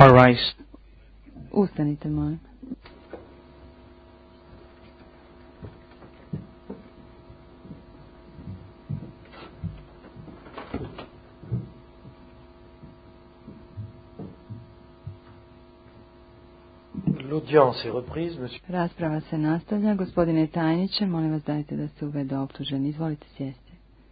Arise. Ustanite, molim. L'audience est reprise, monsieur. Rasprava se nastavlja. Gospodine tajniče, molim vas dajte da se uvede optuženi. Izvolite sjesti.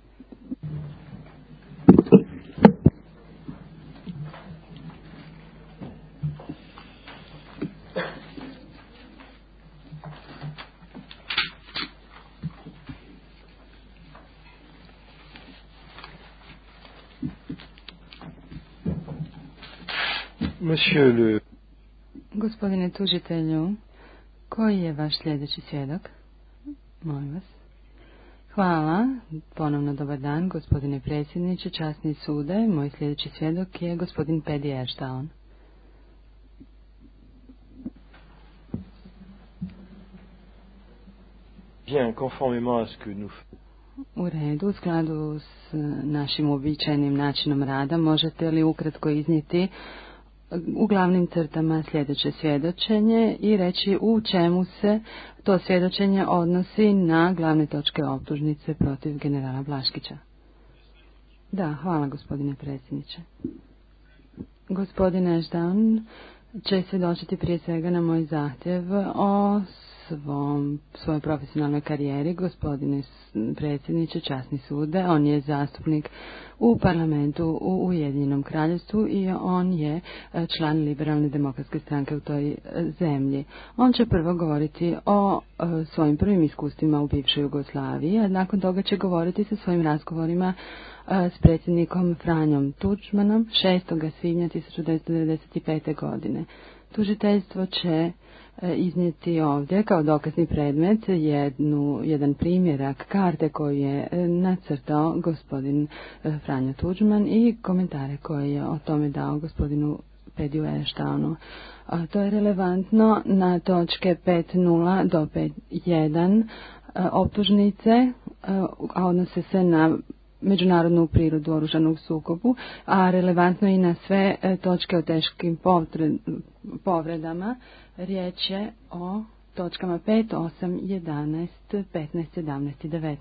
Monsieur le... Gospodine tužitelju, koji je vaš sljedeći svjedok? Molim vas. Hvala. Ponovno dobar dan, gospodine predsjedniče, časni sude. Moj sljedeći svjedok je gospodin Paddy Ashdown. Bien, conformément à ce que nous... U redu, u skladu s našim uobičajenim načinom rada, možete li ukratko iznijeti u glavnim crtama sljedeće svjedočenje i reći u čemu se to svjedočenje odnosi na glavne točke optužnice protiv generala Blaškića? Da, hvala gospodine predsjedniče. Gospodine Ashdown će svjedočiti prije svega na moj zahtjev o svojoj profesionalnoj karijeri. Gospodine predsjedniče, časni sude, on je zastupnik u parlamentu u Ujedinjenom kraljevstvu i on je član liberalne demokratske stranke u toj zemlji. On će prvo govoriti o svojim prvim iskustvima u bivšoj Jugoslaviji, a nakon toga će govoriti sa svojim razgovorima s predsjednikom Franjom Tuđmanom 6. svibnja 1995. godine. Tužiteljstvo će iznijeti ovdje kao dokazni predmet jedan primjerak karte koju je nacrtao gospodin Franjo Tuđman i komentare koje je o tome dao gospodinu Paddy Ashtownu. To je relevantno na točke 5.0 do 5.1 optužnice, a odnose se na međunarodnu prirodu oružanog sukobu, a relevantno i na sve točke o teškim povredama. Riječ je o točkama 5, 8, 11, 15, 17 i 19.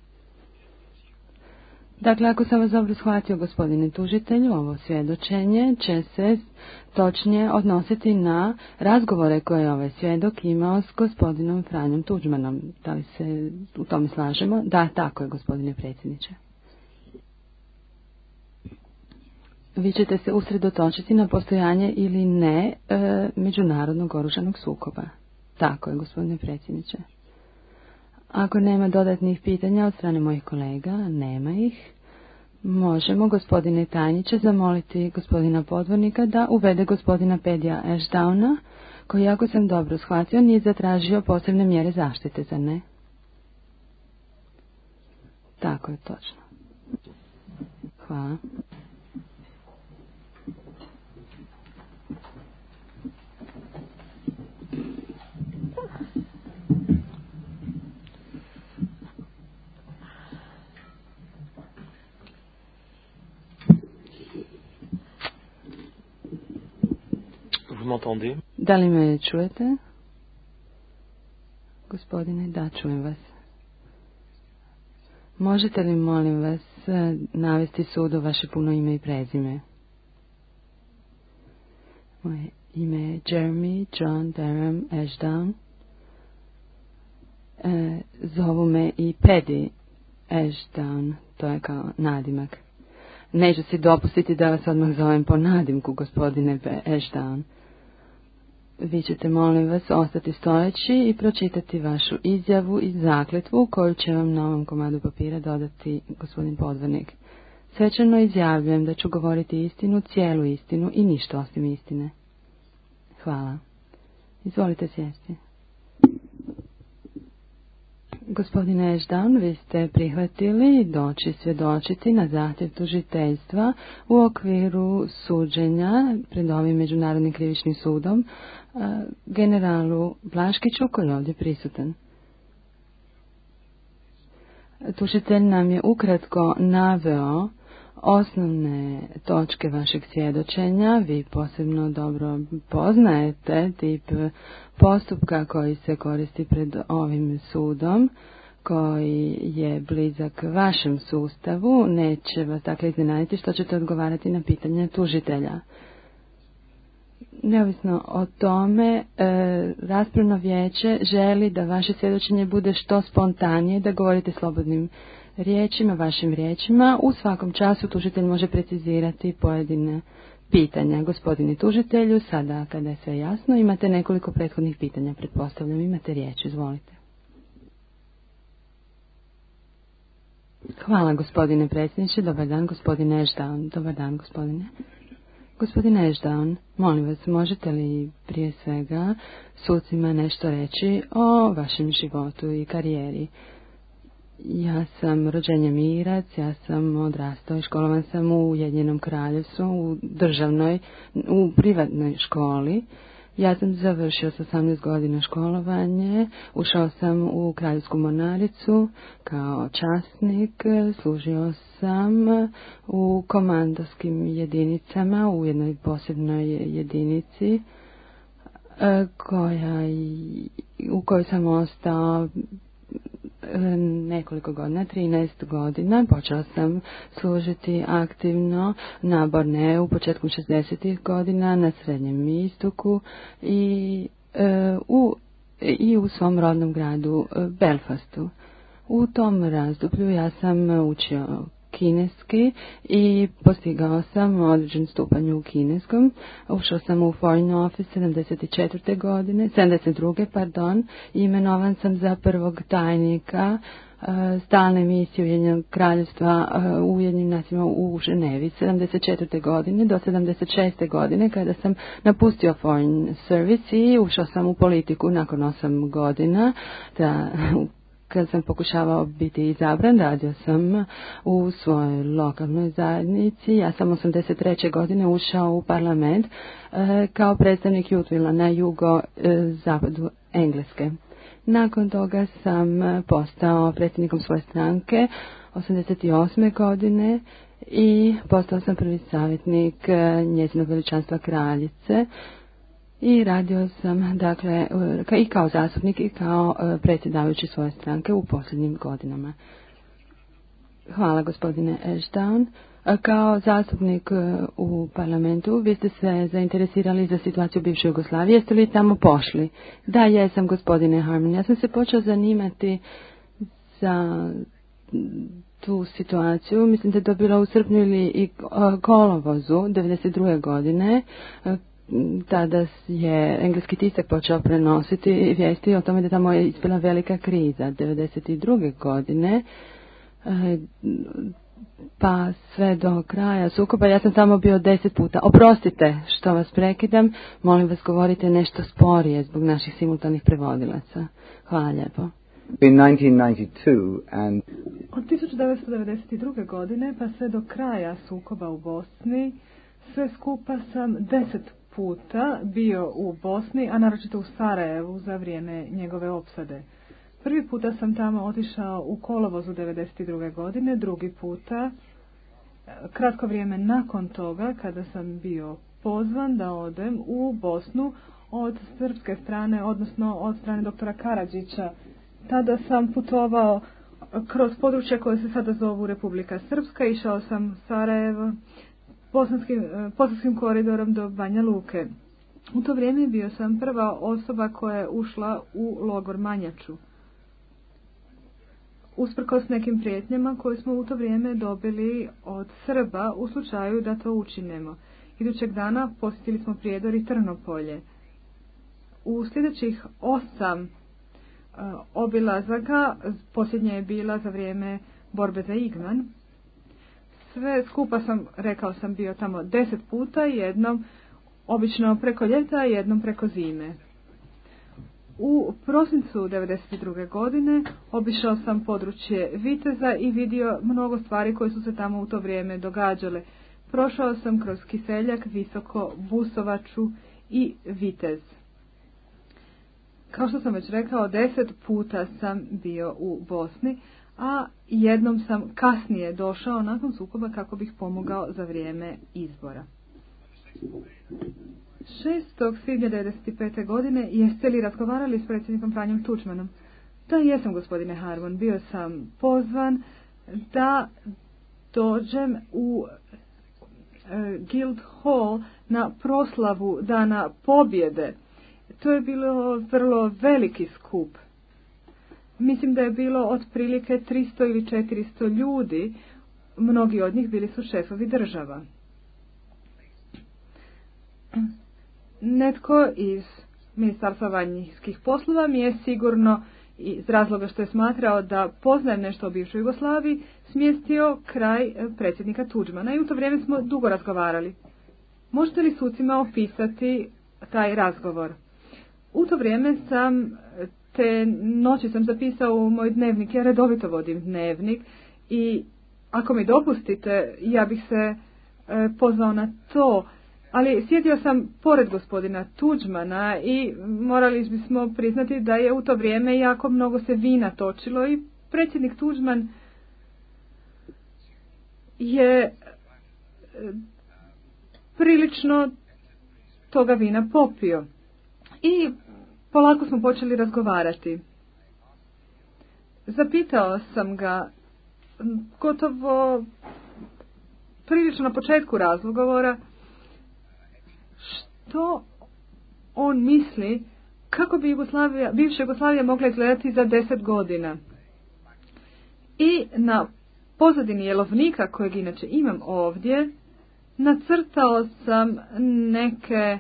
Dakle, ako sam vas dobro shvatio, gospodine tužitelju, ovo svjedočenje će se točnije odnositi na razgovore koje je ovaj svjedok imao s gospodinom Franjom Tuđmanom. Da li se u tome slažemo? Da, tako je, gospodine predsjedniče. Vi ćete se usredotočiti na postojanje ili ne međunarodnog oružanog sukoba. Tako je, gospodine predsjedniče. Ako nema dodatnih pitanja od strane mojih kolega, nema ih, možemo, gospodine tajniče, zamoliti gospodina podvornika da uvede gospodina Padya Ashtowna, koji, ako sam dobro shvatio, nije zatražio posebne mjere zaštite, zar ne? Tako je, točno. Hvala. Da li me čujete? Gospodine, da, čujem vas. Možete li, molim vas, navesti sudu vaše puno ime i prezime? Moje ime je Jeremy John Durham Ashdown. Zovu me i Paddy Ashdown, to je kao nadimak. Neću si dopustiti da vas odmah zovem po nadimku, gospodine Ashdown. Vi ćete, molim vas, ostati stojeći i pročitati vašu izjavu i zakletvu koju će vam na ovom komadu papira dodati gospodin podvornik. Svečano izjavljujem da ću govoriti istinu, cijelu istinu i ništa osim istine. Hvala. Izvolite sjesti. Gospodine Ashdown, vi ste prihvatili doći svjedočiti na zahtjev tužiteljstva u okviru suđenja pred ovim Međunarodnim krivičnim sudom generalu Blaškiću koji je ovdje prisutan. Tužitelj nam je ukratko naveo osnovne točke vašeg svjedočenja. Vi posebno dobro poznajete tip postupka koji se koristi pred ovim sudom, koji je blizak vašem sustavu. Neće vas dakle iznenaditi što ćete odgovarati na pitanje tužitelja. Neovisno o tome, raspravno vijeće želi da vaše svjedočenje bude što spontanije, da govorite slobodnim riječima, vašim riječima. U svakom času tužitelj može precizirati pojedine pitanja. Gospodine tužitelju, sada kada je sve jasno, imate nekoliko prethodnih pitanja, pretpostavljam, imate riječ, izvolite. Hvala gospodine predsjedniče, dobar dan gospodine Ashdown, dobar dan gospodine. Gospodine Ashdown, molim vas, možete li prije svega sucima nešto reći o vašem životu i karijeri? Ja sam rođenjem Irac, ja sam odrastao i školovan sam u Ujedinjenom Kraljevstvu, u privatnoj školi. Ja sam završio sa 18 godina školovanje, ušao sam u Kraljevsku mornaricu kao časnik, služio sam u komandorskim jedinicama, u jednoj posebnoj jedinici u kojoj sam ostao nekoliko godina, 13 godina. Počeo sam služiti aktivno na Borneu početkom 60. godina na Srednjem istoku i u svom rodnom gradu Belfastu. U tom razdoblju ja sam učio kineski i postigao sam određen stupanj u kineskom. Ušao sam u Foreign Office 72. I imenovan sam za prvog tajnika stalne misije Ujedinjenog Kraljevstva u Ujedinjenim nacijama u Ženevi 74. godine do 76. godine kada sam napustio Foreign Service i ušao sam u politiku nakon 8 godina. Kad sam pokušavao biti izabran, radio sam u svojoj lokalnoj zajednici. Ja sam 83. godine ušao u parlament kao predstavnik Youthvilla na jugo-zapadu Engleske. Nakon toga sam postao predsjednikom svoje stranke 88. godine i postao sam prvi savjetnik njezinog veličanstva kraljice. I radio sam, dakle, i kao zastupnik i kao predsjedavajući svoje stranke u posljednjim godinama. Hvala gospodine Ashdown. Kao zastupnik u parlamentu, vi ste se zainteresirali za situaciju u bivšoj Jugoslaviji. Jeste li tamo pošli? Da, jesam gospodine Harmon. Ja sam se počeo zanimati za tu situaciju. Mislim da je to bilo u srpnju ili kolovozu 92. godine. Tada je engleski tisak počeo prenositi vijesti o tome da tamo je ispila velika kriza 92. godine, pa sve do kraja sukoba. Ja sam tamo bio 10 puta. Oprostite što vas prekidam, molim vas govorite nešto sporije zbog naših simultanih prevodilaca. Hvala lijepo. Od 1992. godine pa sve do kraja sukoba u Bosni, sve skupa sam 10 puta bio u Bosni, a naročito u Sarajevu za vrijeme njegove opsade. Prvi puta sam tamo otišao u kolovozu 1992. godine, drugi puta kratko vrijeme nakon toga kada sam bio pozvan da odem u Bosnu od srpske strane, odnosno od strane doktora Karadžića. Tada sam putovao kroz područje koje se sada zovu Republika Srpska, išao sam Sarajevo, Bosanskim koridorom do Banja Luke. U to vrijeme bio sam prva osoba koja je ušla u logor Manjaču. Usprkos nekim prijetnjama koje smo u to vrijeme dobili od Srba u slučaju da to učinemo. Idućeg dana posjetili smo Prijedor i Trnopolje. U sljedećih 8 obilazaka, posljednja je bila za vrijeme borbe za Igman. Sve skupa rekao sam, bio tamo 10 puta, jednom obično preko ljeta, jednom preko zime. U prosincu 1992. godine obišao sam područje Viteza i vidio mnogo stvari koje su se tamo u to vrijeme događale. Prošao sam kroz Kiseljak, Visoko, Busovaču i Vitez. Kao što sam već rekao, 10 puta sam bio u Bosni, a jednom sam kasnije došao nakon sukoba kako bih pomogao za vrijeme izbora. 6. svibnja 1995. godine jeste li razgovarali s predsjednikom Franjom Tuđmanom? Da, jesam, gospodine Harmon. Bio sam pozvan da dođem u Guildhall na proslavu Dana pobjede. To je bilo vrlo veliki skup. Mislim da je bilo otprilike 300 ili 400 ljudi. Mnogi od njih bili su šefovi država. Netko iz Ministarstva vanjskih poslova mi je sigurno iz razloga što je smatrao da poznajem nešto o bivšoj Jugoslaviji, smjestio kraj predsjednika Tuđmana i u to vrijeme smo dugo razgovarali. Možete li sucima opisati taj razgovor? U to vrijeme te noći sam zapisao u moj dnevnik, ja redovito vodim dnevnik i ako mi dopustite, ja bih se pozvao na to, ali sjedio sam pored gospodina Tuđmana i morali bismo priznati da je u to vrijeme jako mnogo se vina točilo i predsjednik Tuđman je prilično toga vina popio. I polako smo počeli razgovarati. Zapitao sam ga gotovo prilično na početku razgovora što on misli kako bi bivša Jugoslavija mogla izgledati za 10 godina. I na pozadini jelovnika, kojeg inače imam ovdje, nacrtao sam neke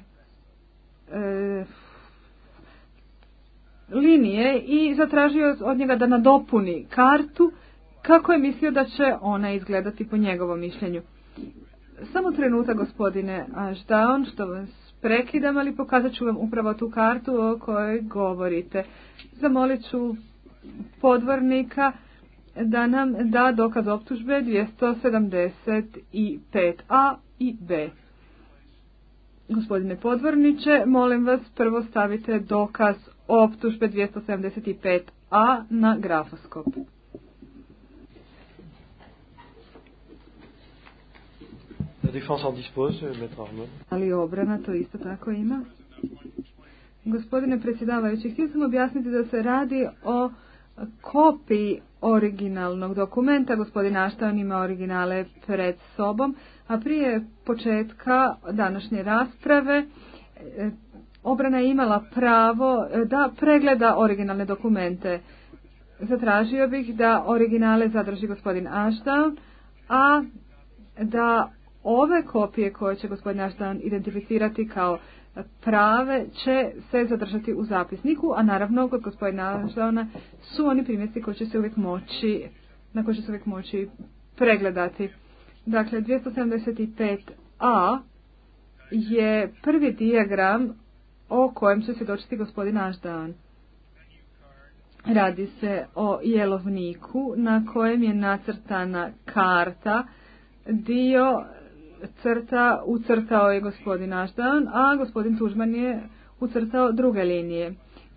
linije i zatražio od njega da nadopuni kartu kako je mislio da će ona izgledati po njegovom mišljenju. Samo trenutak, gospodine Ashdown, što vas prekidam, ali pokazat ću vam upravo tu kartu o kojoj govorite. Zamolit ću podvornika da nam da dokaz optužbe 275a i b. Gospodine podvorniče, molim vas prvo stavite dokaz optužbe 275a na grafoskop. La défense en dispose, maître Harmon. Ali obrana to isto tako ima. Gospodine predsjedavajući, htio sam objasniti da se radi o kopiji originalnog dokumenta. Gospodin Ashdown ima originale pred sobom, a prije početka današnje rasprave obrana je imala pravo da pregleda originalne dokumente. Zatražio bih da originale zadrži gospodin Ashdown, a da ove kopije koje će gospodin Ashdown identificirati kao prave će se zadržati u zapisniku, a naravno kod gospodina Ashdowna su oni primjesti koji će se uvijek moći, na koje će se uvijek moći pregledati. Dakle, 275a je prvi dijagram o kojem će se dočiti gospodin Ashdown. Radi se o jelovniku na kojem je nacrtana karta. Dio crta ucrtao je gospodin Ashdown, a gospodin Tuđman je ucrtao druge linije.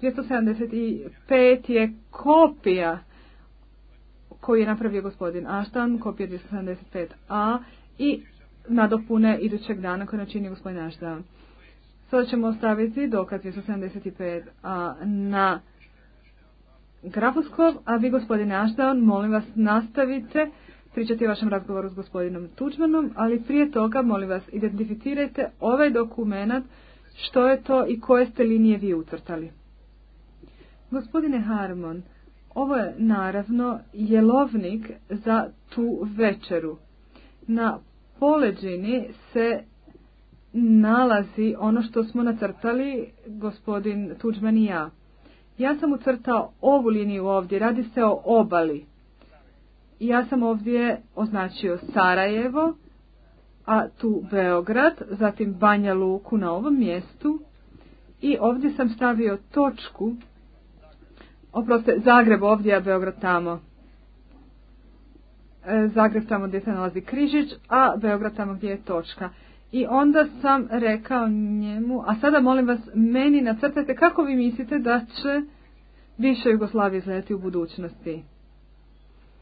275 je kopija koju je napravio gospodin Ashdown, kopija 275a i nadopune idućeg dana koje načini gospodin Ashdown. Sada ćemo ostaviti dokaz 275a na grafoskop, a vi, gospodine Ashdown, molim vas nastavite pričati o vašem razgovoru s gospodinom Tuđmanom, ali prije toga, molim vas, identificirajte ovaj dokument, što je to i koje ste linije vi ucrtali. Gospodine Harmon, ovo je naravno jelovnik za tu večeru. Na poleđini se nalazi ono što smo nacrtali gospodin Tuđman i ja. Ja sam ucrtao ovu liniju ovdje, radi se o obali. Ja sam ovdje označio Sarajevo, a tu Beograd, zatim Banja Luku na ovom mjestu i ovdje sam stavio točku, oprostite, Zagreb ovdje, a Beograd tamo. Zagreb tamo gdje se nalazi križić, a Beograd tamo gdje je točka. I onda sam rekao njemu, a sada molim vas, meni nacrtajte kako vi mislite da će bivša Jugoslavija izgledati u budućnosti.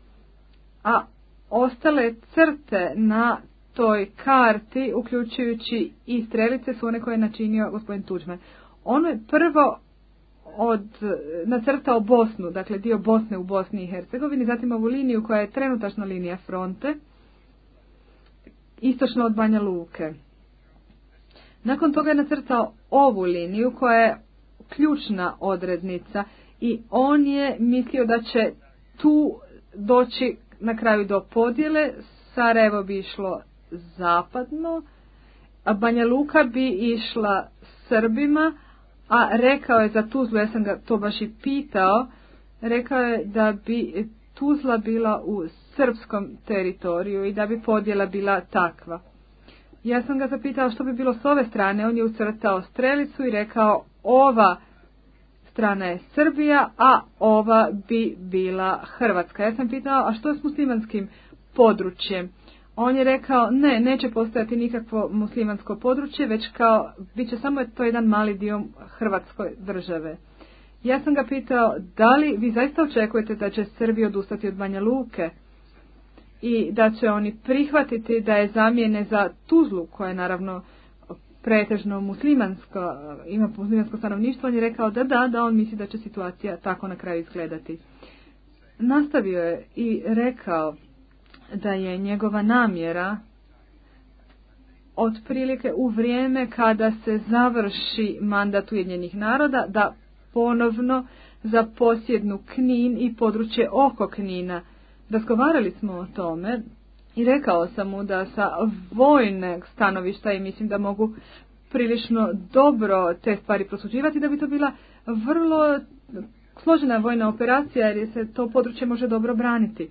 a ostale crte na toj karti, uključujući i strelice, su one koje je načinio gospodin Tuđman. Ono je prvo nacrtao Bosnu, dakle dio Bosne u Bosni i Hercegovini, zatim ovu liniju koja je trenutačna linija fronte, istočno od Banja Luke. Nakon toga je nacrtao ovu liniju koja je ključna odrednica i on je mislio da će tu doći na kraju do podjele. Sarajevo bi išlo zapadno, a Banja Luka bi išla Srbima, a rekao je za Tuzlu, ja sam ga to baš i pitao, rekao je da bi Tuzla bila u srpskom teritoriju i da bi podjela bila takva. Ja sam ga zapitao što bi bilo s ove strane, on je ucrtao strelicu i rekao ova strana je Srbija, a ova bi bila Hrvatska. Ja sam pitao, a što je s muslimanskim područjem? On je rekao, neće postojati nikakvo muslimansko područje, već kao, bit će samo to jedan mali dio Hrvatskoj države. Ja sam ga pitao, da li vi zaista očekujete da će Srbija odustati od Banja Luke i da će oni prihvatiti da je zamijene za Tuzlu, koja je naravno pretežno muslimansko, ima muslimansko stanovništvo. On je rekao da on misli da će situacija tako na kraju izgledati. Nastavio je i rekao da je njegova namjera otprilike u vrijeme kada se završi mandat Ujedinjenih naroda da ponovno zaposjednu Knin i područje oko Knina. Razgovarali smo o tome i rekao sam mu da sa vojnog stanovišta i mislim da mogu prilično dobro te stvari prosuđivati, da bi to bila vrlo složena vojna operacija jer se to područje može dobro braniti.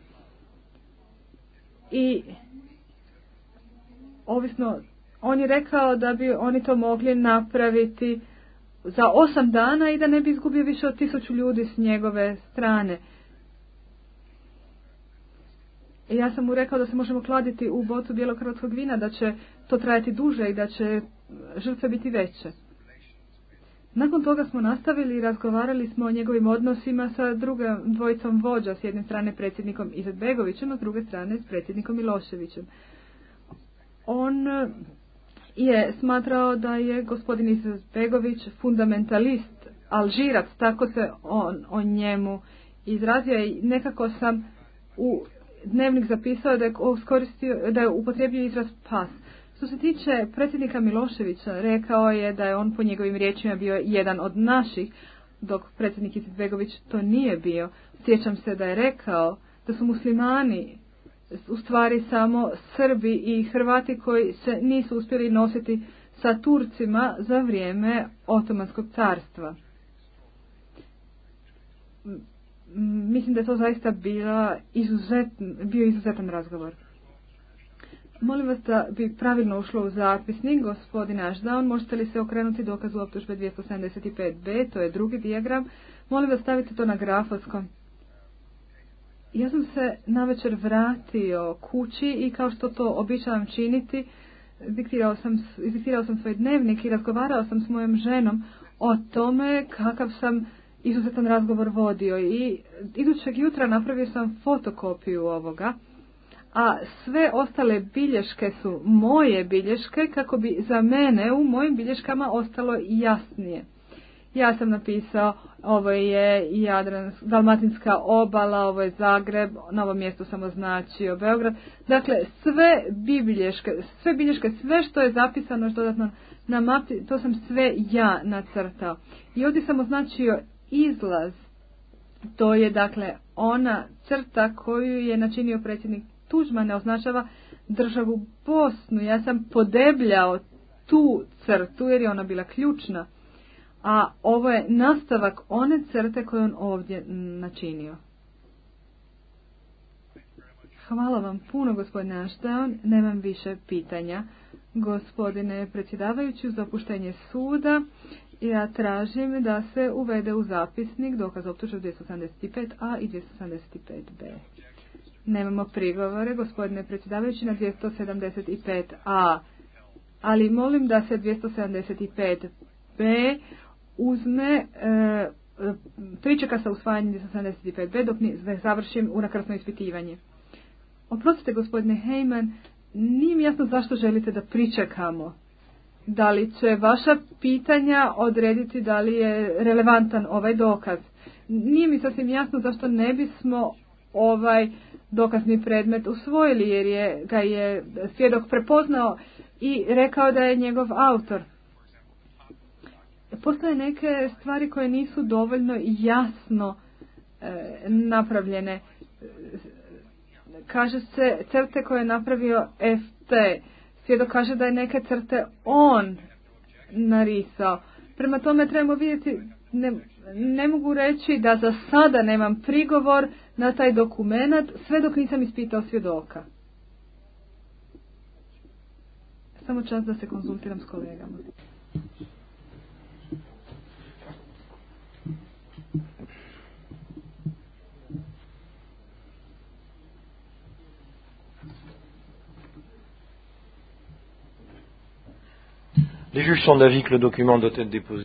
I ovisno, on je rekao da bi oni to mogli napraviti za 8 dana i da ne bi izgubio više od 1000 ljudi s njegove strane. I ja sam mu rekao da se možemo kladiti u bocu bijelog hrvatskog vina, da će to trajati duže i da će žrtve biti veće. Nakon toga smo nastavili i razgovarali smo o njegovim odnosima sa drugom dvojicom vođa, s jedne strane predsjednikom Izetbegovićem, a s druge strane s predsjednikom Miloševićem. On je smatrao da je gospodin Izetbegović fundamentalist, Alžirac, tako se on o njemu izrazio i nekako sam u dnevnik zapisao da je upotrijebio izraz pas. Što se tiče predsjednika Miloševića, rekao je da je on po njegovim riječima bio jedan od naših, dok predsjednik Izetbegović to nije bio. Sjećam se da je rekao da su muslimani u stvari samo Srbi i Hrvati koji se nisu uspjeli nositi sa Turcima za vrijeme Otomanskog carstva. Mislim da je to zaista bio izuzetan razgovor. Molim vas da bi pravilno ušlo u zapisnik, gospodin Ashdown, možete li se okrenuti dokazu optužbe 275b, to je drugi dijagram. Molim vas stavite to na grafoskom. Ja sam se navečer vratio kući i kao što to običavam činiti, izdiktirao sam svoj dnevnik i razgovarao sam s mojom ženom o tome kakav sam izuzetan razgovor vodio i idućeg jutra napravio sam fotokopiju ovoga, a sve ostale bilješke su moje bilješke kako bi za mene u mojim bilješkama ostalo jasnije. Ja sam napisao, ovo je Dalmatinska obala, ovo je Zagreb, na ovom mjestu sam označio Beograd. Dakle, sve bilješke, sve što je zapisano što dodatno na mapi, to sam sve ja nacrtao. I ovdje sam označio izlaz, to je dakle ona crta koju je načinio predsjednik Tuđman, ne označava državu Bosnu. Ja sam podebljao tu crtu jer je ona bila ključna, a ovo je nastavak one crte koju on ovdje načinio. Hvala vam puno, gospodine Ashdown. Nemam više pitanja. Gospodine predsjedavajući, uz dopuštenje suda, ja tražim da se uvede u zapisnik dokaz optužbe 275a i 275b. Nemamo prigovore, gospodine predsjedavajući, na 275a, ali molim da se 275b uzme, pričeka sa usvajanjem 275b dok ne završim unakrsno ispitivanje. Oprostite, gospodine Heyman, nije mi jasno zašto želite da pričekamo. Da li će vaša pitanja odrediti da li je relevantan ovaj dokaz? Nije mi sasvim jasno zašto ne bismo ovaj dokazni predmet usvojili, jer ga je svjedok prepoznao i rekao da je njegov autor. Postoje neke stvari koje nisu dovoljno jasno napravljene. Kaže se crte koje je napravio FT. Svjedok kaže da je neke crte on narisao. Prema tome trebamo vidjeti, ne mogu reći da za sada nemam prigovor na taj dokumenat, sve dok nisam ispitao svjedoka. Samo čas da se konzultiram s kolegama. Les juges sont d'avis que le document doit être déposé.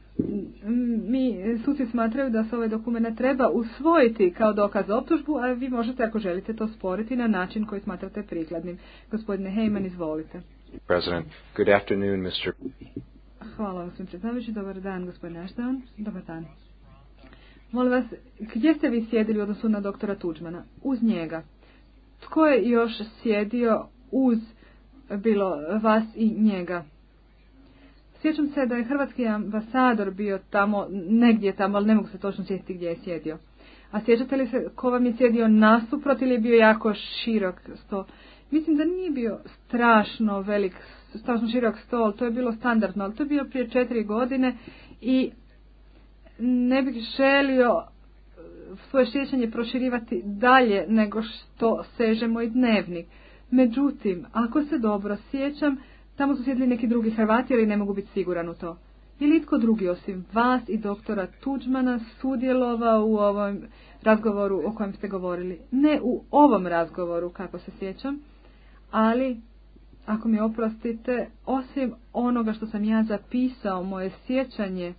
Mi suci smatraju da se ovaj dokument treba usvojiti kao dokaz za optužbu, a vi možete, ako želite, to sporiti na način koji smatrate prikladnim. Gospodine Heyman, izvolite. President, good afternoon, Mr. Hvala, gospodine predsjedavajući. Dobar dan, gospodine Ashton. Dobar dan. Molim vas, gdje ste vi sjedili u odnosu na doktora Tuđmana? Uz njega. Tko je još sjedio uz bilo vas i njega? Sjećam se da je hrvatski ambasador bio tamo, negdje tamo, ali ne mogu se točno sjetiti gdje je sjedio. A sjećate li se ko vam je sjedio nasuprot ili je bio jako širok stol? Mislim da nije bio strašno širok stol, to je bilo standardno, ali to je bilo prije 4 godine i ne bih želio svoje sjećanje proširivati dalje nego što seže moj dnevnik. Međutim, ako se dobro sjećam, tamo su sjedili neki drugi Hrvati, ali ne mogu biti siguran u to. Je li itko drugi osim vas i doktora Tuđmana sudjelovao u ovom razgovoru o kojem ste govorili? Ne u ovom razgovoru, kako se sjećam, ali, ako mi oprostite, osim onoga što sam ja zapisao, moje sjećanje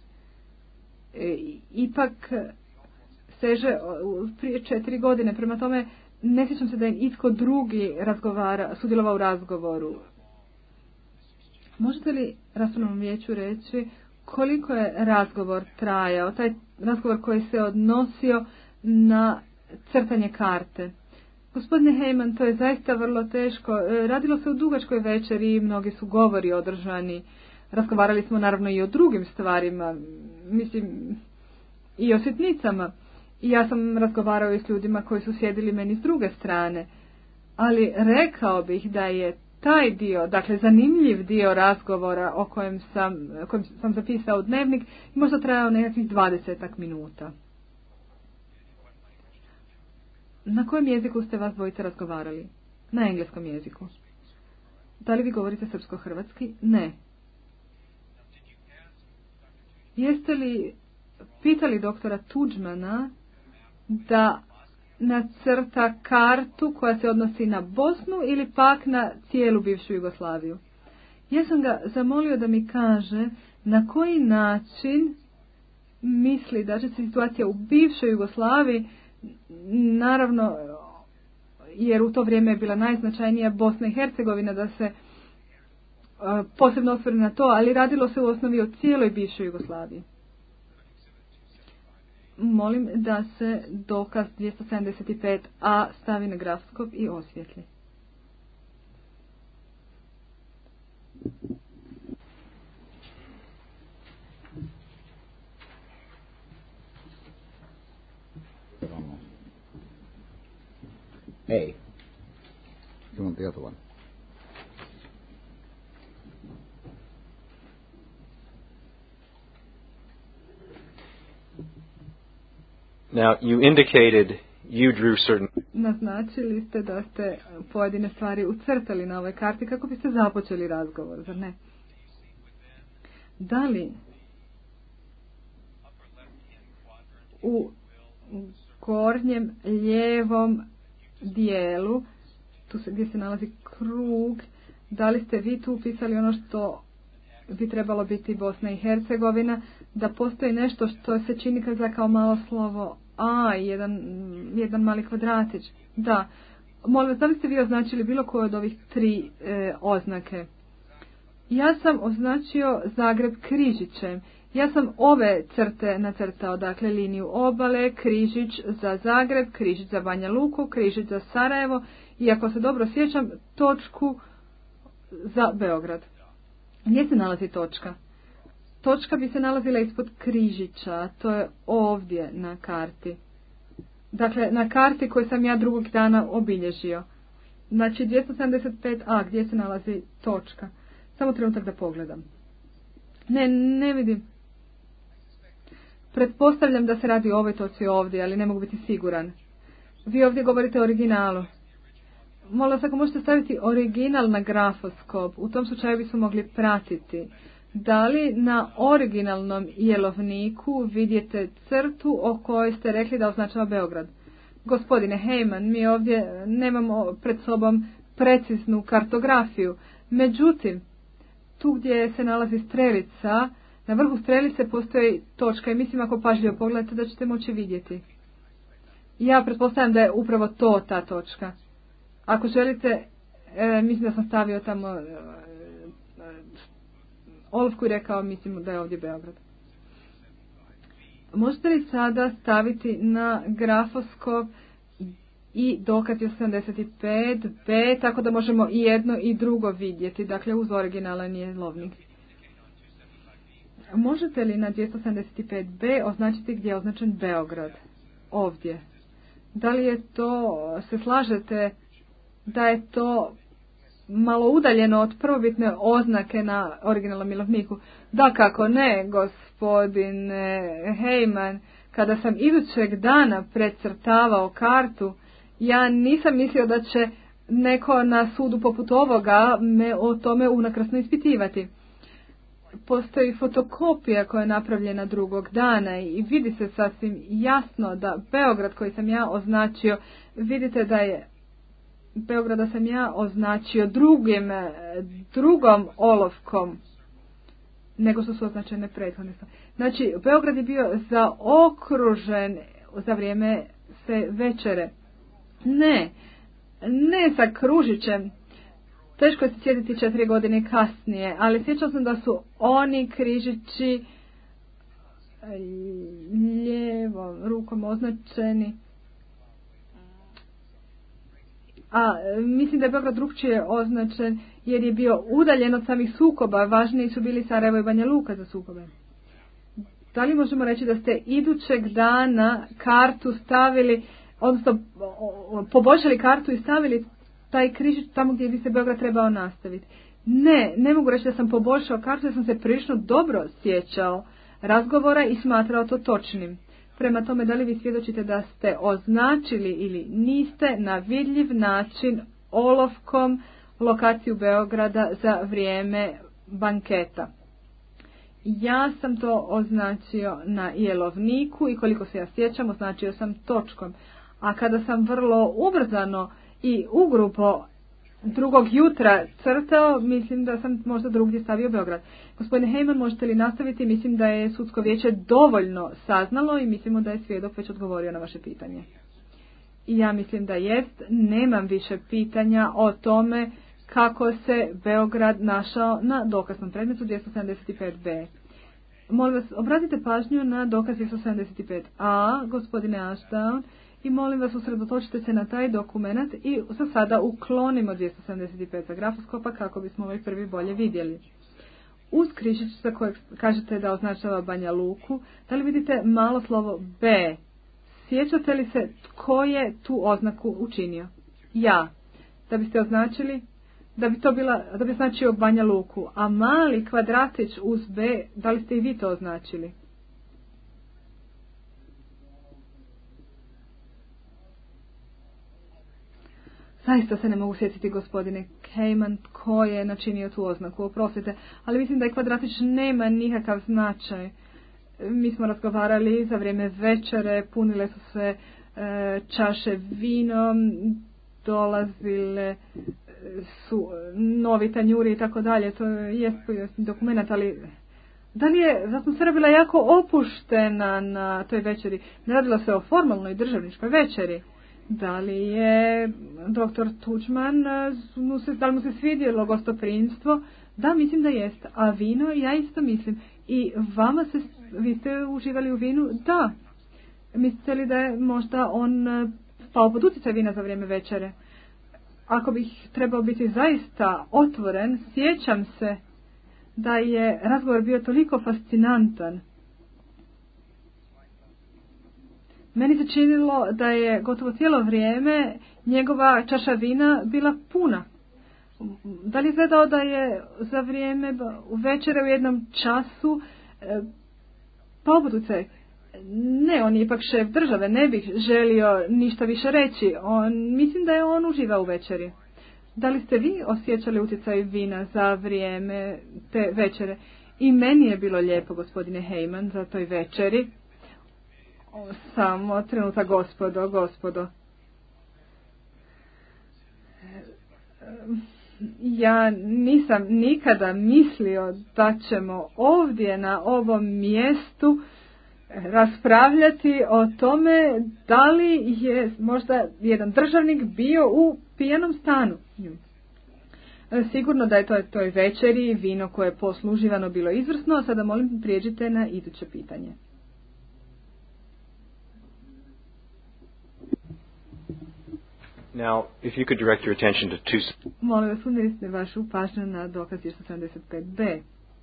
ipak seže prije 4 godine. Prema tome, ne sjećam se da je itko drugi sudjelovao u razgovoru. Možete li raspravnom vijeću reći koliko je razgovor trajao, taj razgovor koji se odnosio na crtanje karte? Gospodine Heyman, to je zaista vrlo teško. Radilo se o dugačkoj večeri i mnogi su govori održani. Razgovarali smo naravno i o drugim stvarima, mislim i o sitnicama. I ja sam razgovarao i s ljudima koji su sjedili meni s druge strane. Ali rekao bih da je taj dio, dakle zanimljiv dio razgovora o kojem sam zapisao dnevnik, možda trajao nekakvih 20 minuta. Na kojem jeziku ste vas dvojice razgovarali? Na engleskom jeziku. Da li vi govorite srpsko-hrvatski? Ne. Jeste li pitali doktora Tuđmana da nacrta kartu koja se odnosi na Bosnu ili pak na cijelu bivšu Jugoslaviju? Ja sam ga zamolio da mi kaže na koji način misli da će se situacija u bivšoj Jugoslaviji, naravno jer u to vrijeme je bila najznačajnija Bosna i Hercegovina, da se posebno osvrne na to, ali radilo se u osnovi o cijeloj bivšoj Jugoslaviji. Molim da se dokaz 275a stavi na grafskop i osvijetli. A. You want the other one? Now, you indicated you drew certain... Naznačili ste da ste pojedine stvari ucrtali na ovoj karti kako biste započeli razgovor, zar ne? Da li u gornjem lijevom dijelu, gdje se nalazi krug, da li ste vi tu upisali ono što bi trebalo biti Bosna i Hercegovina, da postoji nešto što se čini kao malo slovo A, jedan mali kvadratić. Da, Molim vas, da li ste vi označili bilo koje od ovih 3 oznake? Ja sam označio Zagreb križićem. Ja sam ove crte nacrtao, dakle liniju obale, križić za Zagreb, križić za Banja Luku, križić za Sarajevo i ako se dobro sjećam, točku za Beograd. Gdje se nalazi točka? Točka bi se nalazila ispod križića, to je ovdje na karti. Dakle, na karti koju sam ja drugog dana obilježio. Znači 275a, gdje se nalazi točka? Samo trenutak da pogledam. Ne vidim. Pretpostavljam da se radi o ovoj točci ovdje, ali ne mogu biti siguran. Vi ovdje govorite o originalu. Molim vas, ako možete staviti original na grafoskop, u tom slučaju bismo mogli pratiti. Da li na originalnom jelovniku vidite crtu o kojoj ste rekli da označava Beograd? Gospodine Heyman, mi ovdje nemamo pred sobom preciznu kartografiju. Međutim, tu gdje se nalazi strelica, na vrhu strelice postoji točka i mislim ako pažljivo pogledate da ćete moći vidjeti. Ja pretpostavljam da je upravo to ta točka. Ako želite, mislim da sam stavio tamo olovku i rekao, mislim da je ovdje Beograd. Možete li sada staviti na grafoskop i dokaz 75b, tako da možemo i jedno i drugo vidjeti, dakle uz originalan jelovnik. Možete li na 275b označiti gdje je označen Beograd? Ovdje. Da li je to, se slažete da je to malo udaljeno od prvobitne oznake na originalnom jelovniku? Da, kako ne, gospodine Heyman, kada sam idućeg dana precrtavao kartu, ja nisam mislio da će neko na sudu poput ovoga me o tome unakrasno ispitivati. Postoji fotokopija koja je napravljena drugog dana i vidi se sasvim jasno da Beograd koji sam ja označio, vidite da je Beograda sam ja označio drugom olovkom nego što su označene prethodne. Znači, Beograd je bio zaokružen za vrijeme sve večere. Ne sa kružićem. Teško je se sjetiti 4 godine kasnije, ali sjećam sam da su oni križići lijevom rukom označeni. A mislim da je Beograd drugčije označen jer je bio udaljen od samih sukoba. Važniji su bili Sarajevo i Banja Luka za sukobe. Da li možemo reći da ste idućeg dana kartu stavili, odnosno poboljšali kartu i stavili taj križić tamo gdje bi se Beograd trebao nastaviti? Ne mogu reći da sam poboljšao kartu, jer sam se prilično dobro sjećao razgovora i smatrao to točnim. Prema tome, da li vi svjedočite da ste označili ili niste na vidljiv način olovkom lokaciju Beograda za vrijeme banketa? Ja sam to označio na jelovniku i koliko se ja sjećam, označio sam točkom. A kada sam vrlo ubrzano i ugrubo drugog jutra crtao, mislim da sam možda drugdje stavio Beograd. Gospodine Heyman, možete li nastaviti? Mislim da je sudsko vijeće dovoljno saznalo i mislimo da je svjedok već odgovorio na vaše pitanje. I ja mislim da jest. Nemam više pitanja o tome kako se Beograd našao na dokaznom predmetu 275b. Molim vas, obratite pažnju na dokaz 275a, gospodine Ashdown, i molim vas usredotočite se na taj dokument i za sada uklonimo 275 za grafoskopa kako bismo ovaj prvi bolje vidjeli. Uz križić za kojeg kažete da označava Banja Luku, da li vidite malo slovo B? Sjećate li se tko je tu oznaku učinio? Ja. Da biste označili, da bi označio Banja Luku, a mali kvadratić uz B, da li ste i vi to označili? Zaista se ne mogu sjetiti, gospodine Heyman, tko je načinio tu oznaku, oprostite, ali mislim da je kvadratić nema nikakav značaj. Mi smo razgovarali za vrijeme večere, punile su se čaše vinom, dolazile su novi tanjuri i tako dalje, to je dokument, ali da li je atmosfera bila jako opuštena na toj večeri? Ne radilo se o formalnoj državničkoj večeri. Da li je doktor Tuđman, da li mu se svidjelo gostoprimstvo? Da, mislim da jest. A vino, ja isto mislim. I vi ste uživali u vinu? Da. Mislite li da je možda on pao pod utjecaj vina za vrijeme večere? Ako bih trebao biti zaista otvoren, sjećam se da je razgovor bio toliko fascinantan. Meni se činilo da je gotovo cijelo vrijeme njegova čaša vina bila puna. Da li je izgledao da je za vrijeme večere u jednom času pao pod utjecaj? Ne, on je ipak šef države, ne bih želio ništa više reći. Mislim da je on uživao u večeri. Da li ste vi osjećali utjecaj vina za vrijeme te večere? I meni je bilo lijepo, gospodine Heyman, za toj večeri. Samo trenutak, gospodo. Ja nisam nikada mislio da ćemo ovdje na ovom mjestu raspravljati o tome da li je možda jedan državnik bio u pijanom stanu. Sigurno da je toj večeri vino koje je posluživano bilo izvrsno, a sada molim prijeđite na iduće pitanje. Now, if you could direct your attention to Molim vas, usmjerite vašu pažnju na dokaz 275b.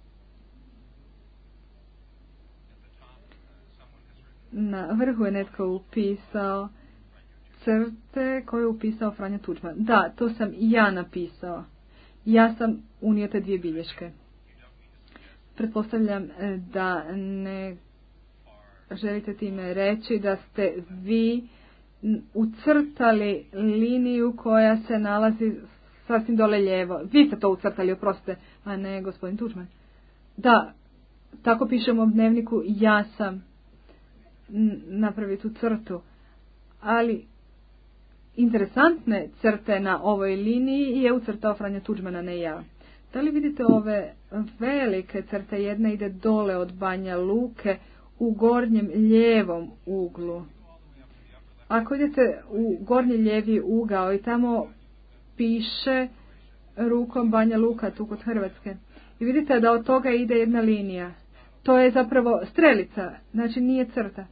Na vrhu je netko upisao crte koje je upisao Franjo Tuđman. Da, to sam ja napisao. Ja sam unio te dvije bilješke. Pretpostavljam da ne želite time reći da ste vi ucrtali liniju koja se nalazi sasvim dole lijevo. Vi ste to ucrtali, oprostite, a ne gospodin Tuđman. Da, tako piše u mom dnevniku, ja sam napravio tu crtu. Ali interesantne crte na ovoj liniji je ucrtao Franjo Tuđman, a ne ja. Da li vidite ove velike crte? Jedna ide dole od Banja Luke u gornjem lijevom uglu. Ako idete u gornji lijevi ugao i tamo piše rukom Banja Luka, tu kod Hrvatske. I vidite da od toga ide jedna linija. To je zapravo strelica, znači nije crta.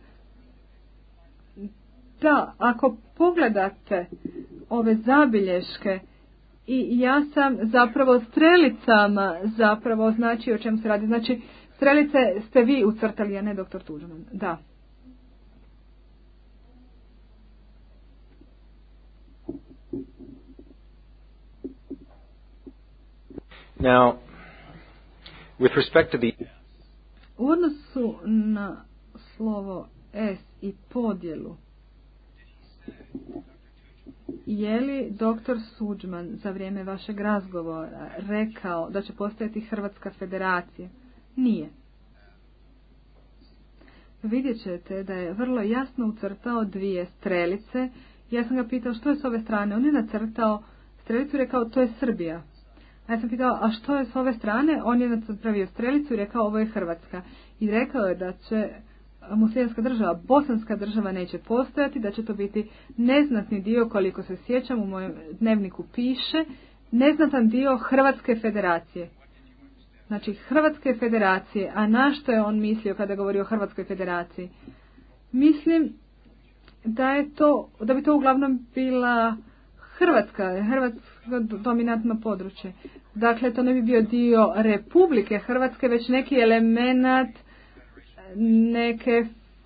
Da, ako pogledate ove zabilješke i ja sam zapravo strelicama zapravo znači o čem se radi. Znači strelice ste vi ucrtali, a ne doktor Tuđman. Da. Now, with respect to the... U odnosu na slovo S i podjelu, je li doktor Tuđman za vrijeme vašeg razgovora rekao da će postojati Hrvatska federacija? Nije. Vidjet ćete da je vrlo jasno ucrtao dvije strelice. Ja sam ga pitao što je s ove strane. On je nacrtao strelicu i rekao to je Srbija. A ja sam pitao, a što je s ove strane? On je napravio strelicu i rekao ovo je Hrvatska. I rekao je da će muslimanska država, bosanska država neće postojati, da će to biti neznatni dio, koliko se sjećam, u mojem dnevniku piše, neznatan dio Hrvatske federacije. Znači Hrvatske federacije, a na što je on mislio kada govori o Hrvatskoj federaciji? Mislim da bi to uglavnom bila Hrvatska dominantno područje. Dakle, to ne bi bio dio Republike Hrvatske, već neki element neke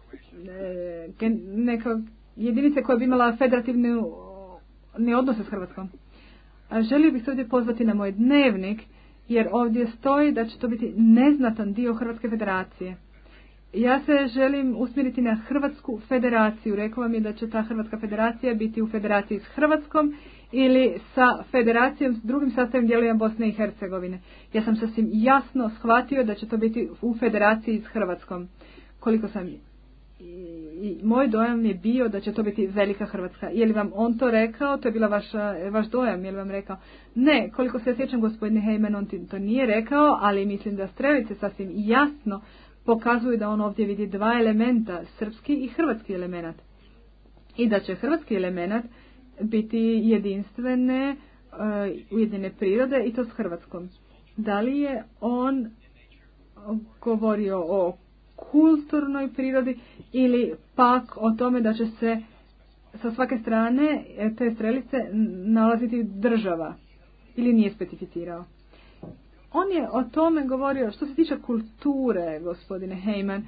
jedinice koja bi imala federativne odnose s Hrvatskom. A želio bih se ovdje pozvati na moj dnevnik, jer ovdje stoji da će to biti neznatan dio Hrvatske federacije. Ja se želim usmjeriti na Hrvatsku federaciju. Rekao vam je da će ta Hrvatska federacija biti u federaciji s Hrvatskom ili sa federacijom s drugim sastavim dijelovima Bosne i Hercegovine. Ja sam sasvim jasno shvatio da će to biti u federaciji s Hrvatskom. Koliko sam i moj dojam je bio da će to biti velika Hrvatska. Je li vam on to rekao? To je bila vaš dojam. Je li vam rekao? Ne, koliko se sjećam, gospodine Heyman, on to nije rekao, ali mislim da strelice sasvim jasno pokazuju da on ovdje vidi dva elementa, srpski i hrvatski element. i da će hrvatski element biti jedinstvene, ujedinjene prirode i to s Hrvatskom. Da li je on govorio o kulturnoj prirodi ili pak o tome da će se sa svake strane te strelice nalaziti država ili nije specificirao? On je o tome govorio što se tiče kulture, gospodine Heyman.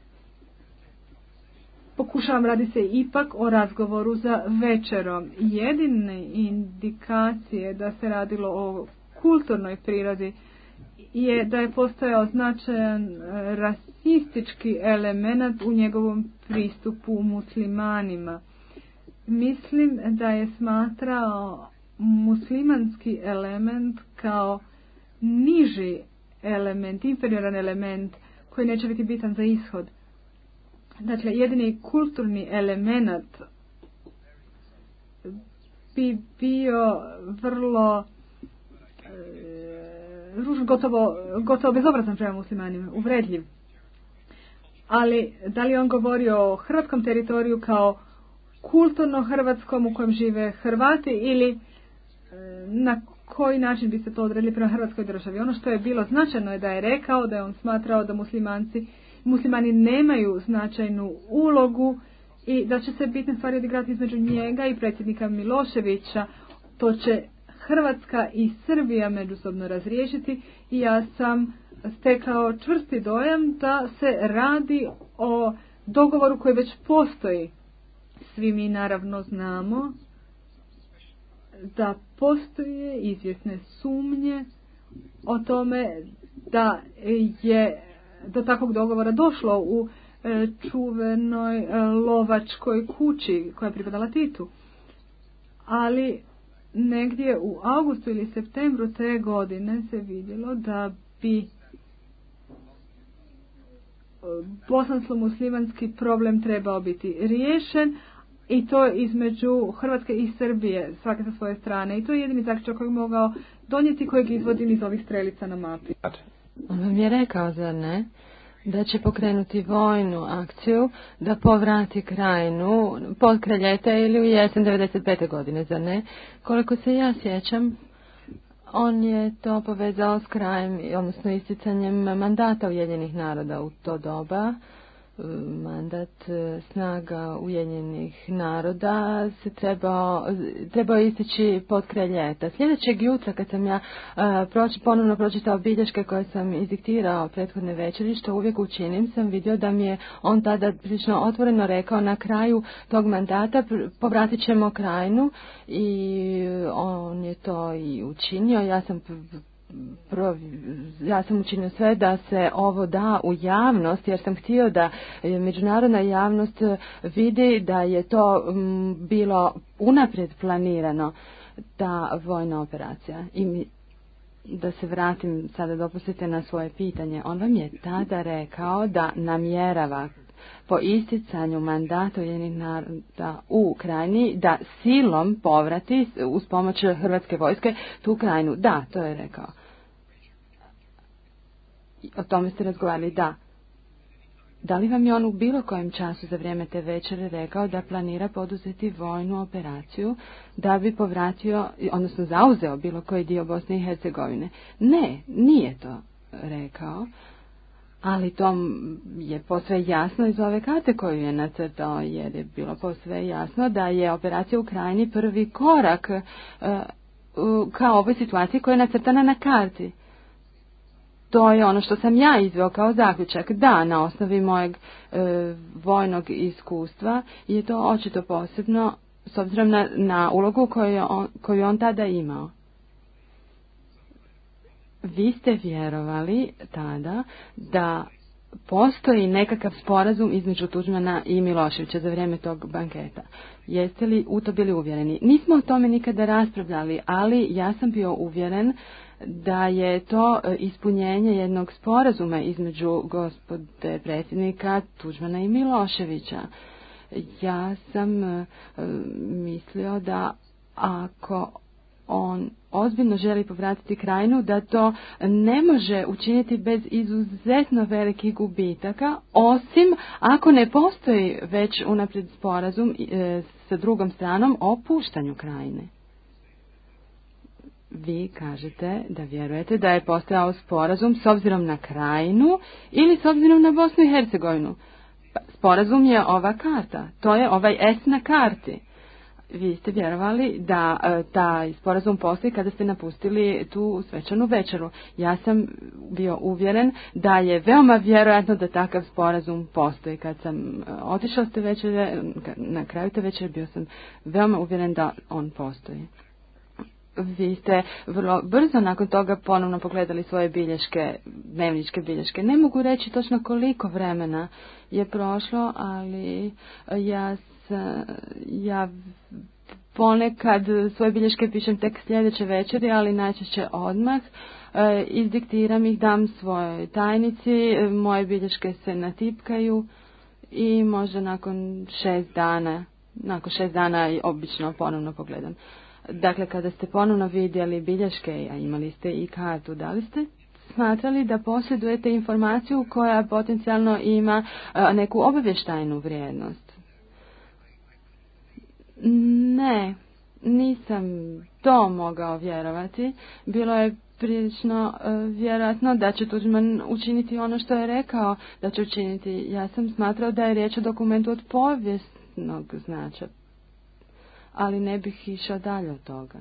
Pokušavam, radi se ipak o razgovoru za večerom. Jedine indikacije da se radilo o kulturnoj prirodi je da je postojao značajan rasistički element u njegovom pristupu muslimanima. Mislim da je smatrao muslimanski element kao niži element, inferioran element koji neće biti bitan za ishod. Dakle, jedini kulturni element bi bio vrlo gotovo bezobrazan prema muslimanima, uvredljiv. Ali da li on govorio o hrvatskom teritoriju kao kulturno hrvatskom u kojem žive Hrvati ili na koji način bi se to odredili prema Hrvatskoj državi? Ono što je bilo značajno je da je rekao da je on smatrao da muslimani nemaju značajnu ulogu i da će se bitne stvari odigrati između njega i predsjednika Miloševića. To će Hrvatska i Srbija međusobno razriješiti i ja sam stekao čvrsti dojam da se radi o dogovoru koji već postoji. Svi mi naravno znamo da postoje izvjesne sumnje o tome da je do takvog dogovora došlo u čuvenoj lovačkoj kući koja je pripadala Titu. Ali negdje u augustu ili septembru te godine se vidjelo da bi bosansko-muslimanski problem trebao biti riješen i to između Hrvatske i Srbije, svake sa svoje strane. I to je jedini zaključak koji mogao donijeti, kojeg izvodim iz ovih strelica na mapi. On vam je rekao, zar ne, da će pokrenuti vojnu akciju, da povrati Krajinu potkraj ljeta ili u jesen 95. godine, zar ne? Koliko se ja sjećam, on je to povezao s krajem, odnosno isticanjem mandata Ujedinjenih naroda u to doba. Mandat snaga Ujedinjenih naroda se trebao istići pod kraj ljeta. Sljedećeg jutra kad sam ja ponovno pročitao bilješke koje sam izdiktirao prethodne večeri, što uvijek učinim, sam vidio da mi je on tada prilično otvoreno rekao na kraju tog mandata povratit ćemo Krajinu i on je to i učinio. Ja sam učinio sve da se ovo da u javnost, jer sam htio da međunarodna javnost vidi da je to bilo unaprijed planirano, ta vojna operacija. I da se vratim, sada dopustite na svoje pitanje, on vam je tada rekao da namjerava po isticanju mandata Ujedinjenih naroda u Krajini da silom povrati uz pomoć Hrvatske vojske tu Krajinu. Da, to je rekao. O tome ste razgovarali, da. Da li vam je on u bilo kojem času za vrijeme te večere rekao da planira poduzeti vojnu operaciju da bi povratio, odnosno zauzeo bilo koji dio Bosne i Hercegovine? Ne, nije to rekao, ali to je posve jasno iz ove karte koju je nacrtao, jer je bilo posve jasno da je operacija u Krajini prvi korak kao ovoj situaciji koja je nacrtana na karti. To je ono što sam ja izveo kao zaključak. Da, na osnovi mojeg vojnog iskustva je to očito posebno s obzirom na ulogu koju on tada imao. Vi ste vjerovali tada da postoji nekakav sporazum između Tuđmana i Miloševića za vrijeme tog banketa. Jeste li u to bili uvjereni? Nismo o tome nikada raspravljali, ali ja sam bio uvjeren da je to ispunjenje jednog sporazuma između gospode predsjednika Tuđmana i Miloševića. Ja sam mislio da ako on ozbiljno želi povratiti Krajinu, da to ne može učiniti bez izuzetno velikih gubitaka, osim ako ne postoji već unaprijed sporazum sa drugom stranom o puštanju Krajine. Vi kažete da vjerujete da je postojao sporazum s obzirom na Krajinu ili s obzirom na Bosnu i Hercegovinu. Sporazum je ova karta, to je ovaj S na karti. Vi ste vjerovali da taj sporazum postoji kada ste napustili tu svečanu večeru. Ja sam bio uvjeren da je veoma vjerojatno da takav sporazum postoji. Kad sam otišao s te večere, na kraju te večere bio sam veoma uvjeren da on postoji. Vi ste vrlo brzo nakon toga ponovno pogledali svoje bilješke, dnevničke bilješke. Ne mogu reći točno koliko vremena je prošlo, ali ja ponekad svoje bilješke pišem tek sljedeće večeri, ali najčešće odmah. Izdiktiram ih, dam svojoj tajnici, moje bilješke se natipkaju i možda nakon 6 dana obično ponovno pogledam. Dakle, kada ste ponovno vidjeli bilješke, a imali ste i kartu, da li ste smatrali da posjedujete informaciju koja potencijalno ima neku obavještajnu vrijednost? Ne, nisam to mogao vjerovati. Bilo je prilično vjerojatno da će Tuđman učiniti ono što je rekao da će učiniti. Ja sam smatrao da je riječ o dokumentu od povijesnog značaja, ali ne bih išao dalje od toga.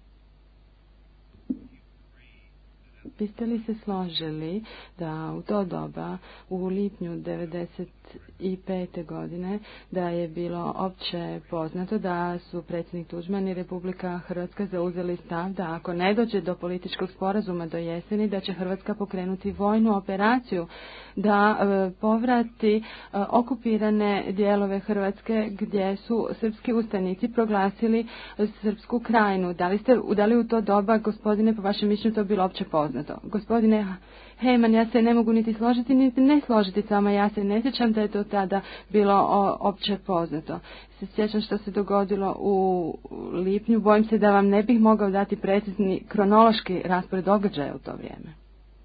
Biste li se složili da u to doba, u lipnju 1995. godine, da je bilo opće poznato da su predsjednik Tuđman i Republika Hrvatska zauzeli stav da ako ne dođe do političkog sporazuma do jeseni, da će Hrvatska pokrenuti vojnu operaciju, da povrati okupirane dijelove Hrvatske gdje su srpski ustanici proglasili Srpsku Krajinu. Da li u to doba, gospodine, po vašem mišljenju to bilo opće poznato? Gospodine Hejman, ja se ne mogu niti složiti, niti ne složiti s vama. Ja se ne sjećam da je to tada bilo opće poznato. Se sjećam što se dogodilo u lipnju. Bojim se da vam ne bih mogao dati precizni kronološki raspored događaja u to vrijeme.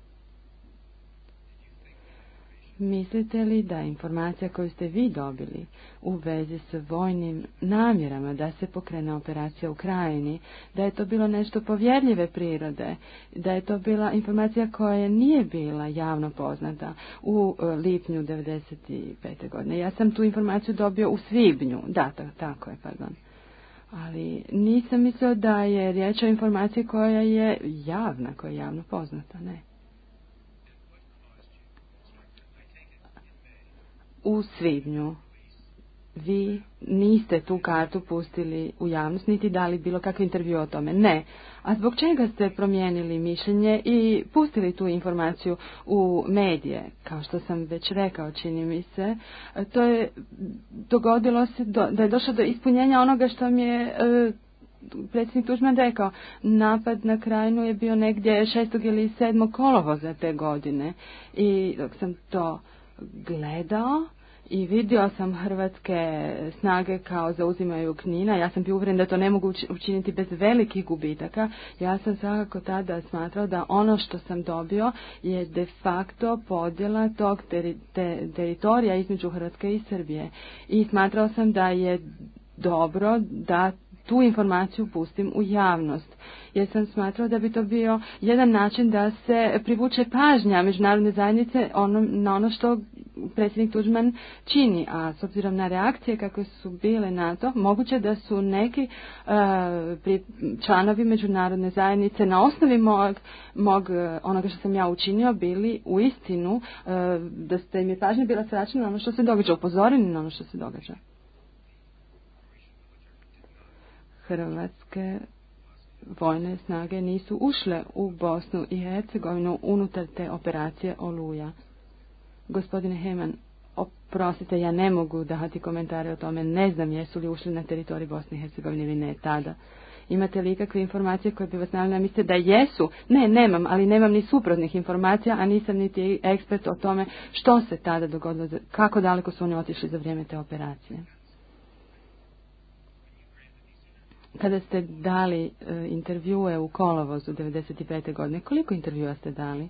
Mislite li da informacija koju ste vi dobili u vezi s vojnim namjerama da se pokrene operacija u Krajini, da je to bilo nešto povjerljive prirode, da je to bila informacija koja nije bila javno poznata u lipnju 1995. godine? Ja sam tu informaciju dobio u svibnju, tako je, pardon. Ali nisam mislio da je riječ o informaciji koja je javna, koja je javno poznata, ne. U svibnju vi niste tu kartu pustili u javnost, niti dali bilo kakvi intervju o tome. Ne. A zbog čega ste promijenili mišljenje i pustili tu informaciju u medije? Kao što sam već rekao, čini mi se, to je dogodilo se da je došlo do ispunjenja onoga što mi je predsjednik Tuđman rekao. Napad na Krajinu je bio negdje 6. ili 7. kolovoza te godine. I dok sam to gledao i vidio sam hrvatske snage kao zauzimaju Knina, ja sam bio uvjeren da to ne mogu učiniti bez velikih gubitaka. Ja sam svakako tada smatrao da ono što sam dobio je de facto podjela tog teritorija između Hrvatske i Srbije. I smatrao sam da je dobro da tu informaciju pustim u javnost, jer sam smatrao da bi to bio jedan način da se privuče pažnja međunarodne zajednice na ono što predsjednik Tuđman čini, a s obzirom na reakcije kakve su bile na to, moguće da su neki članovi međunarodne zajednice na osnovi onoga što sam ja učinio bili u istinu, da ste im je pažnja bila sračena na ono što se događa, upozoreni na ono što se događa. Hrvatske vojne snage nisu ušle u Bosnu i Hercegovinu unutar te operacije Oluja. Gospodine Heman, oprostite, ja ne mogu dati komentare o tome, ne znam jesu li ušli na teritorij Bosne i Hercegovine ili ne tada. Imate li ikakve informacije koje bi vas navele, mislite da jesu? Ne, nemam, ali nemam ni suprotnih informacija, a nisam niti ekspert o tome što se tada dogodilo, kako daleko su oni otišli za vrijeme te operacije. kada ste dali intervjue u kolovozu 95. godine, koliko intervjua ste dali?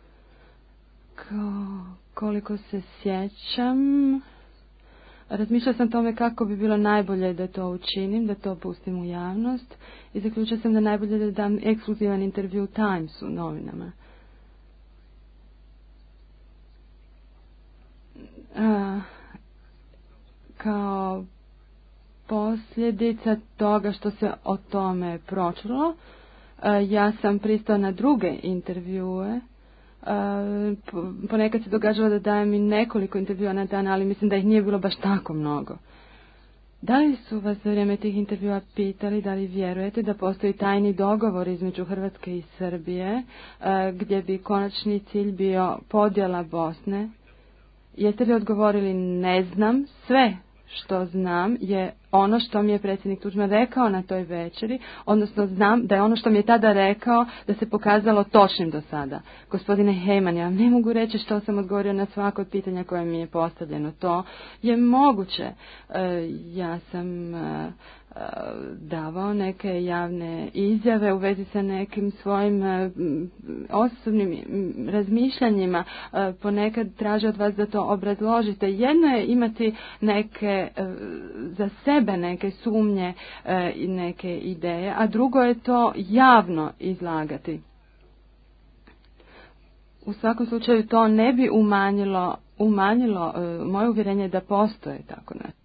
Koliko se sjećam, razmišljala sam o tome kako bi bilo najbolje da to učinim, da to pustim u javnost i zaključila sam da najbolje da dam ekskluzivan intervju Timesu, novinama. Kao posljedica toga što se o tome pročulo, ja sam pristao na druge intervjue. Ponekad se događalo da dajem i nekoliko intervjua na dan, ali mislim da ih nije bilo baš tako mnogo. Da li su vas za vrijeme tih intervjua pitali da li vjerujete da postoji tajni dogovor između Hrvatske i Srbije, gdje bi konačni cilj bio podjela Bosne? Jeste li odgovorili ne znam, sve što znam je ono što mi je predsjednik Tuđman rekao na toj večeri, odnosno znam da je ono što mi je tada rekao da se pokazalo točnim do sada. Gospodine Heyman, ja ne mogu reći što sam odgovorio na svako od pitanja koje mi je postavljeno. To je moguće. Ja sam davao neke javne izjave u vezi sa nekim svojim osobnim razmišljanjima. Ponekad traže od vas da to obrazložite. Jedno je imati neke za sebe neke sumnje i neke ideje, a drugo je to javno izlagati. U svakom slučaju to ne bi umanjilo moje uvjerenje da postoje tako nešto.